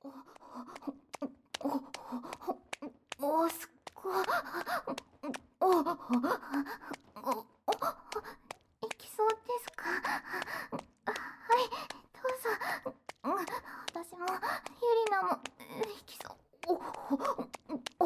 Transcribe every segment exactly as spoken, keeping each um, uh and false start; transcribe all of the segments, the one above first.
お、すっごお、お、お、いきそうですか？はい、どうぞ。私も、ゆりなも、いきそう。お、お、お、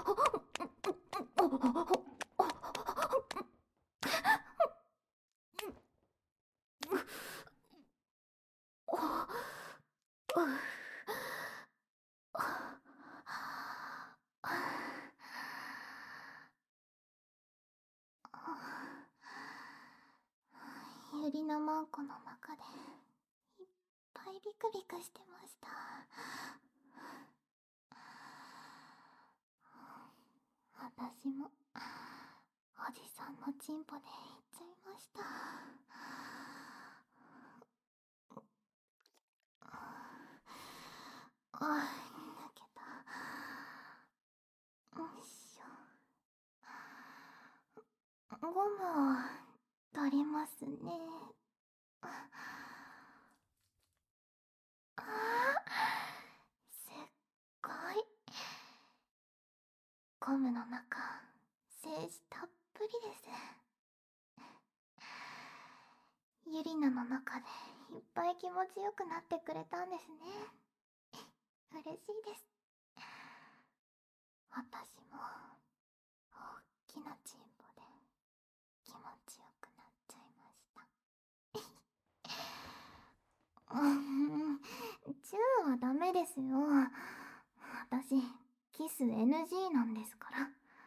ゆりなまんこの中でいっぱいビクビクしてました。私もおじさんのチンポで言っちゃいました。あ、抜けた。よいしょ。ゴムを取りますね。ああ、すっごい。ゴムの中、精子たっぷりです。ゆりなの中でいっぱい気持ちよくなってくれたんですね。嬉しいです。私も大きなチンポで気持ちよくなっちゃいました。うん、チューはダメですよ。私キス エヌジー なんですから。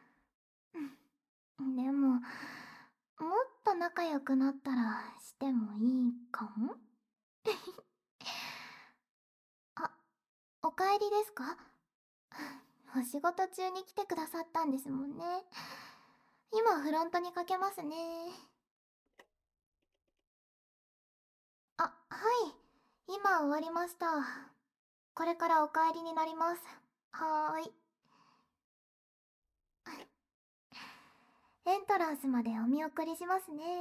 でももっと仲良くなったらしてもいいかも。あ、お帰りですか？お仕事中に来てくださったんですもんね。今フロントにかけますね。あ、はい、今終わりました。これからお帰りになります。はーい。エントランスまでお見送りしますね。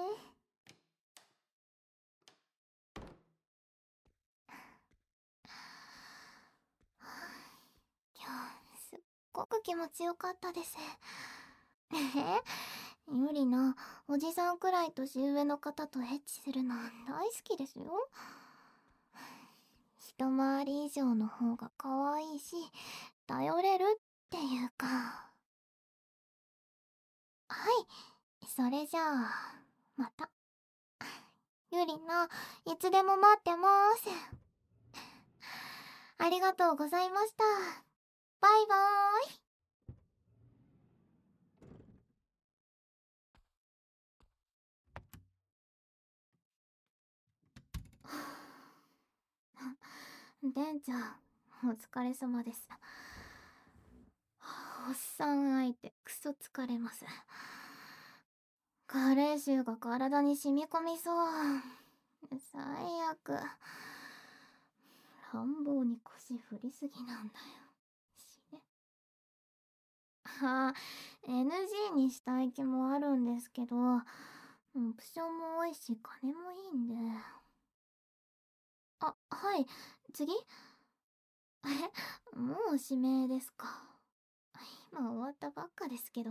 今日すっごく気持ちよかったです。えゆりな、おじさんくらい年上の方とエッチするの大好きですよ。一回り以上の方が可愛いし、頼れるっていうか。はい、それじゃあ、また。ゆりな、いつでも待ってまーす。ありがとうございました。バイバーイ。店長、お疲れ様です。おっさん相手、クソ疲れます。加齢臭が体に染み込みそう。最悪。乱暴に腰振りすぎなんだよ。死ね。あ、エヌジー にしたい気もあるんですけど、オプションも多いし金もいいんで。あ、はい、次？え、もう指名ですか？今終わったばっかですけど。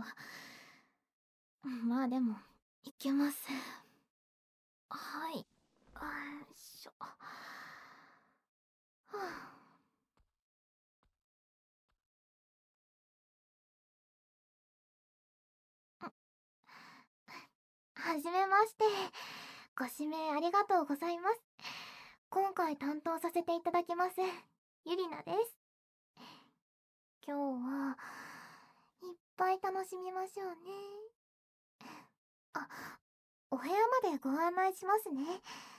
まあでも、いけます。はい。よいしょ。はあ、はじめまして。ご指名ありがとうございます。今回担当させていただきます。ゆりなです。今日はいっぱい楽しみましょうね。あ、お部屋までご案内しますね。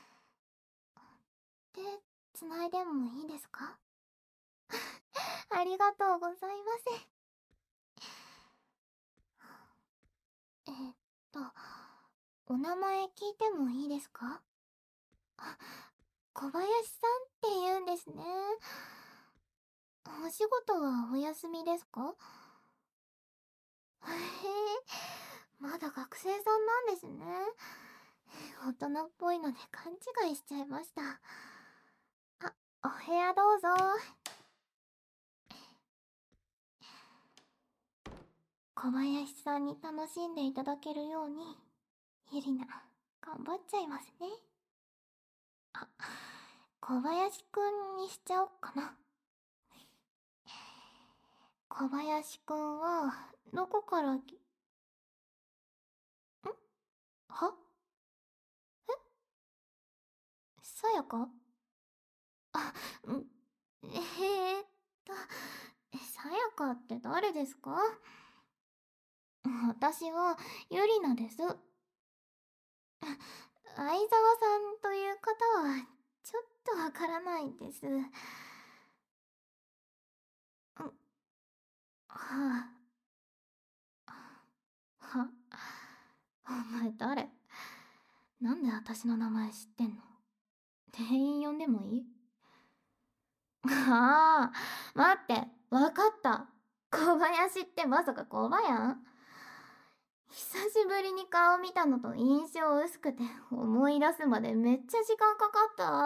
で、繋いでもいいですか？ありがとうございます。えーっと、お名前聞いてもいいですか？あ、小林さんって言うんですね。お仕事はお休みですか？へえ、まだ学生さんなんですね。大人っぽいので勘違いしちゃいました。あ、お部屋どうぞ。 小林さんに楽しんでいただけるように、ゆりな、頑張っちゃいますね。あ、小林くんにしちゃおっかな。小林くんは、どこからき、んはさやか。あ、ん、えーっと、さやかって誰ですか？私は、ゆりなです。相沢さんという方は、ちょっとわからないです。ん、はあ、は、お前誰？なんで私の名前知ってんの？店員呼んでもいい？ああ、待って、わかった。小林ってまさか小林？久しぶりに顔見たのと印象薄くて思い出すまでめっちゃ時間かかったわ。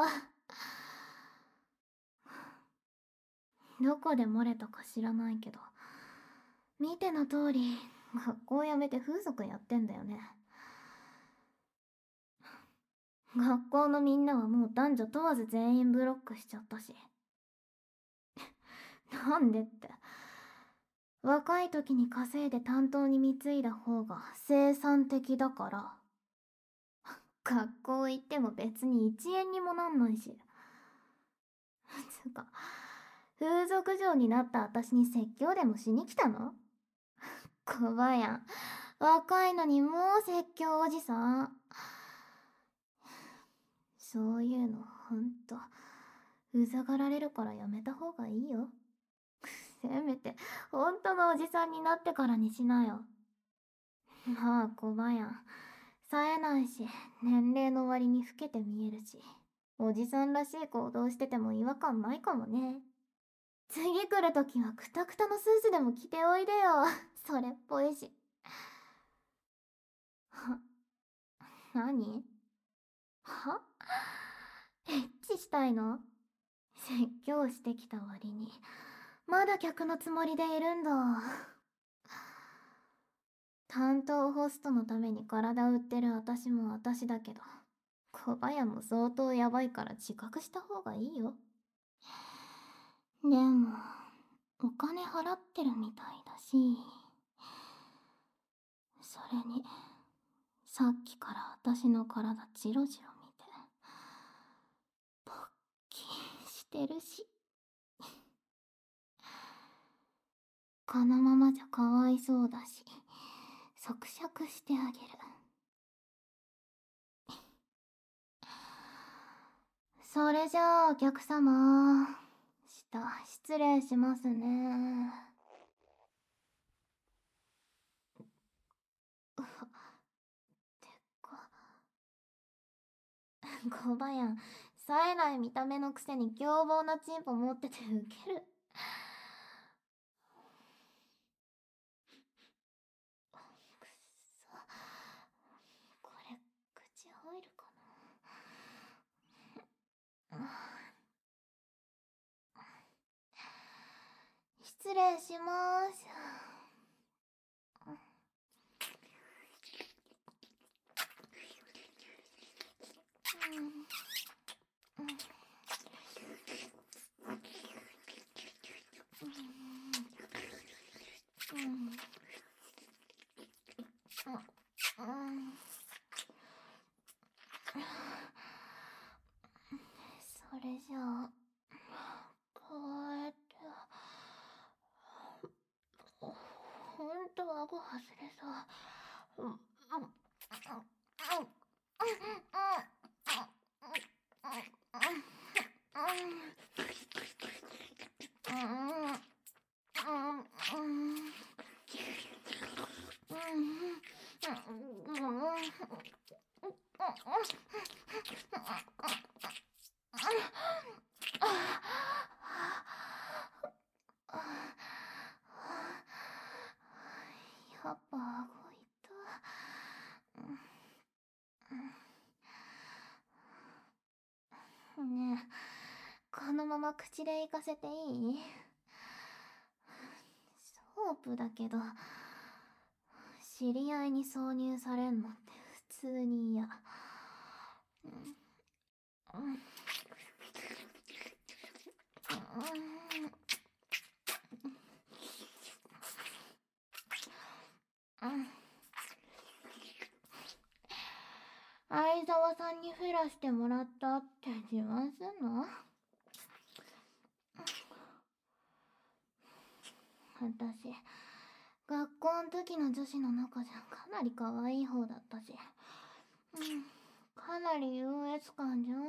どこで漏れたか知らないけど、見ての通り、学校辞めて風俗やってんだよね。学校のみんなはもう男女問わず全員ブロックしちゃったし。なんでって。若い時に稼いで担当に貢いだ方が生産的だから。学校行っても別に一円にもなんないし。つうか、風俗嬢になった私に説教でもしに来たの？小林、若いのにもう説教おじさん。そういうのほんと、うざがられるからやめた方がいいよ。せめて、ほんとのおじさんになってからにしなよ。まあ、小林、冴えないし、年齢の割に老けて見えるし、おじさんらしい行動してても違和感ないかもね。次来るときはクタクタのスーツでも着ておいでよ。それっぽいし。は、何？は？エッチしたいの？説教してきた割に、まだ客のつもりでいるんだ。担当ホストのために体売ってる私も私だけど、小林も相当ヤバいから自覚した方がいいよ。でも、お金払ってるみたいだし、それに、さっきから私の体ジロジロ見て、ポッキーしてるし。このままじゃかわいそうだし、咀嚼してあげる。それじゃあお客様、下失礼しますね。うわ、てか、小林、冴えない見た目のくせに凶暴なチンポ持っててウケる。くっそ、これ口入るかな。失礼しまーす。それじゃあ、こうやって、ほんと顎外れそう。やっぱ顎痛い。ねえ、このまま口で行かせていい？ソープだけど、 知り合いに挿入されんのって普通に嫌。うんうんうん相沢さんにフェラしてもらったって自慢すんの？私、学校の時の女子の中じゃかなり可愛い方だったし、うん、かなり優越感じゃん。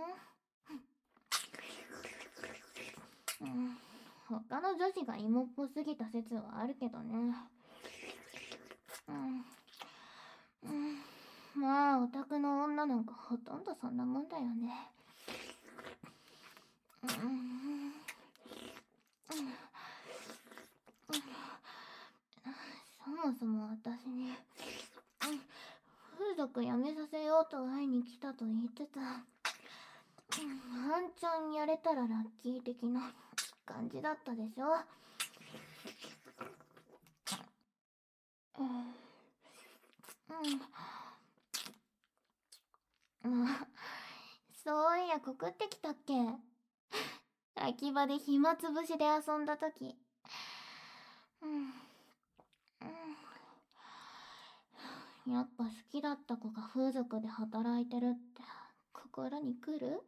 うん、他の女子が芋っぽすぎた説はあるけどね。うん、うん、まあオタクの女なんかほとんどそんなもんだよね。うん、うん、そもそも私に、風俗やめさせようと会いに来たと言ってた。ワンチャンやれたらラッキー的な感じだったでしょ。うんうん。そういや告ってきたっけ？秋葉で暇つぶしで遊んだ時。うんうん。やっぱ好きだった子が風俗で働いてるって心にくる？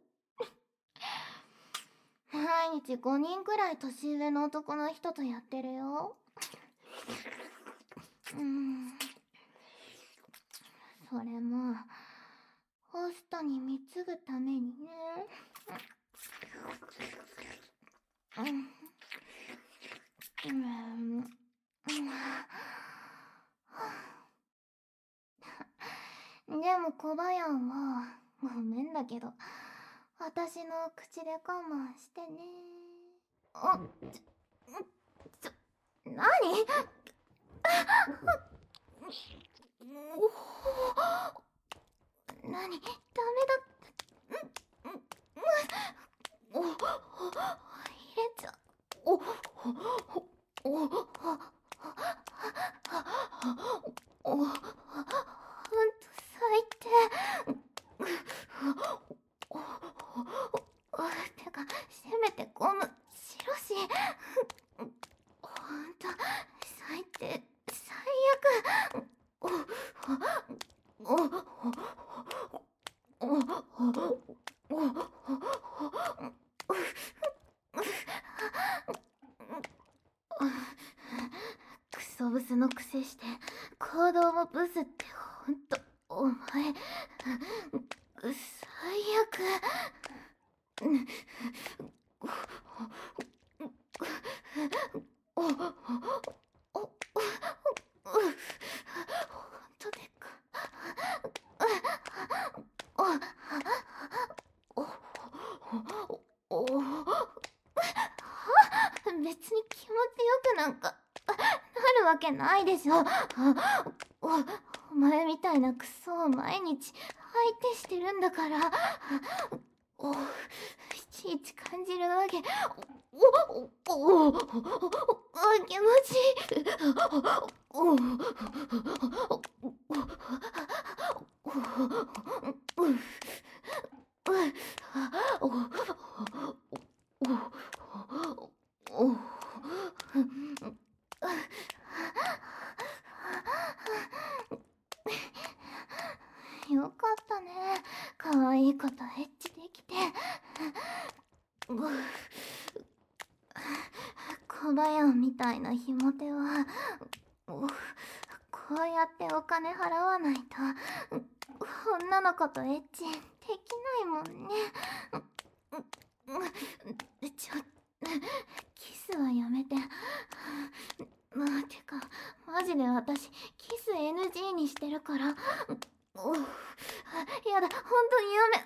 毎日ごにんくらい年上の男の人とやってるよ。うん。それもホストに貢ぐためにね。うんうんうんでも小林はごめんだけど私の口で我慢してね。あちょちょ何？何？ダメだ。お入れちゃおおおおおほんと最低。てかせめてゴムしろし。ほんと最低最悪。おおおおおクソブスのくせして行動もブスってほんとお前最悪。おおおほんとでか。おおお別に気持ちよくなんかなるわけないでしょ。おお前みたいなクソを毎日相手してるんだから。おいちいち感じるわけ。おおおお気持ちいい。おおよかったね。可愛い子とエッチできて。小林みたいなひも手はこうやってお金払わないと女の子とエッチできないもんね。ちょキスはやめて。まあてかマジで私キス エヌジー にしてるから。おやだ本当にやめ。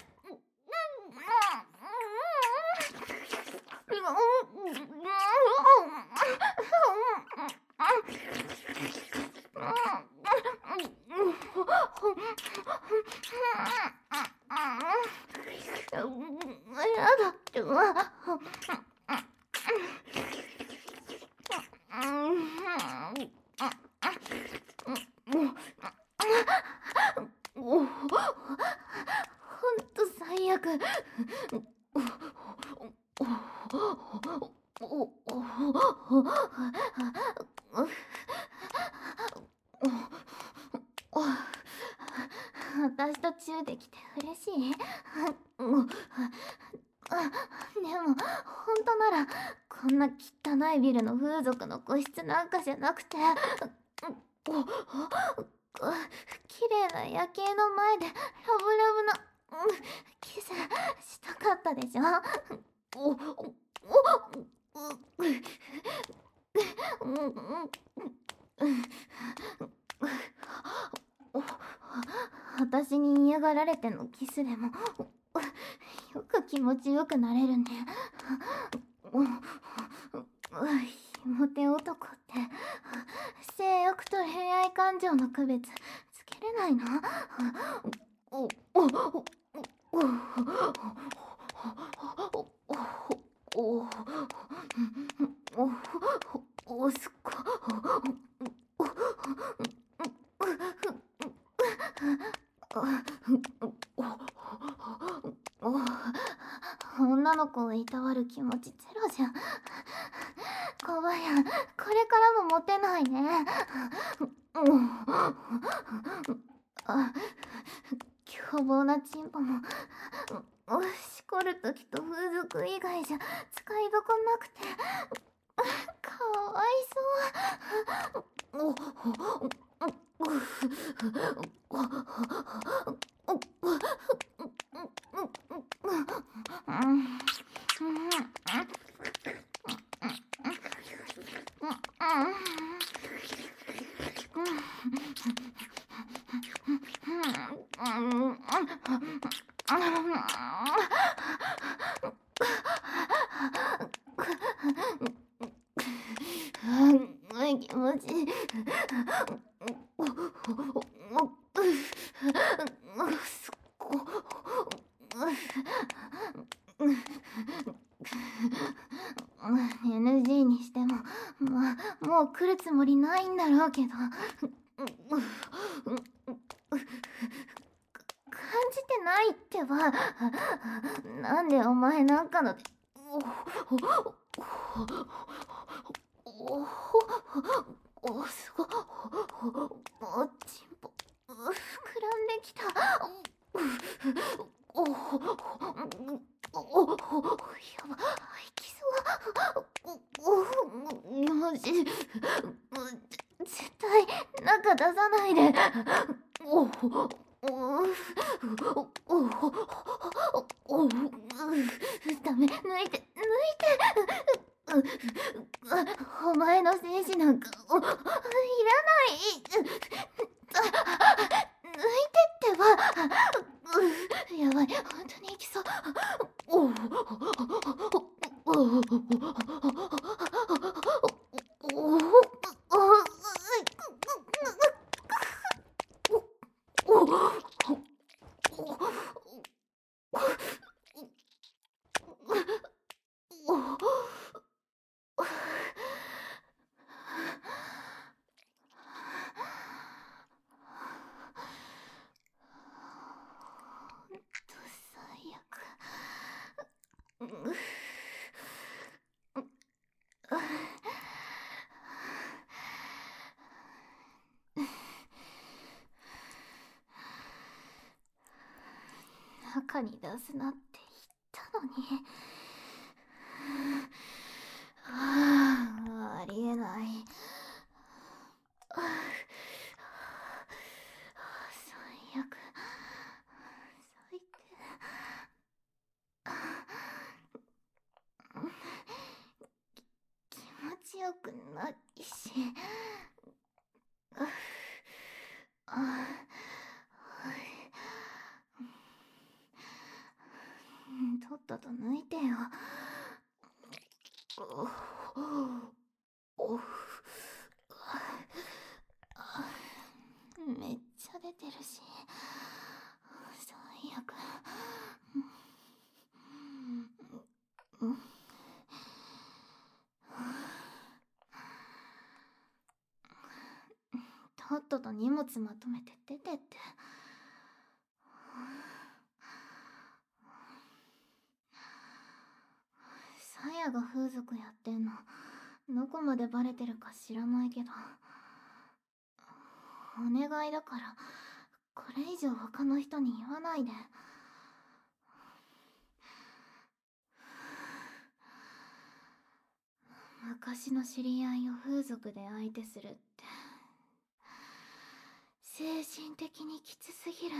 やだってば。 おおおお私とチューできて嬉しい。もうあ、でも本当ならこんな汚いビルの風俗の個室なんかじゃなくて、おお綺麗な夜景の前でラブラブな、うん、キスしたかったでしょ。おおおお私に嫌がられてのキスでもよく気持ちよくなれるね。ひもて男って性欲と恋愛感情の区別つけれないの？おおおおおおおすこ女の子をいたわる気持ちゼロじゃん。小林、これからもモテないね。あ、凶暴なチンポもしこるときと風俗以外じゃ使いどこなくてかわいそう。気持ちいい。すっごエヌジー にしても、まあ、もう来るつもりないんだろうけど、感じてないってば。なんでお前なんかのでおおすごおちんぽ膨らんできた。おおおおやばいきそうおおよし絶対中出さないで。おおおおおダメ抜いて抜いて。お前の精子なんかいらない。抜いてってば。やばい本当に行きそう。おおお中に出すなって言ったのに。はあ、ありえない。最悪。最低。気持ちよくないし。あとっとと抜いてよ。めっちゃ出てるし最悪。とっとと荷物まとめて出てって。さや也が風俗やってんのどこまでバレてるか知らないけど、お願いだからこれ以上他の人に言わないで。昔の知り合いを風俗で相手するって精神的にきつすぎる。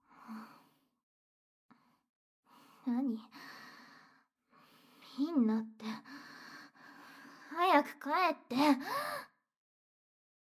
何みんなって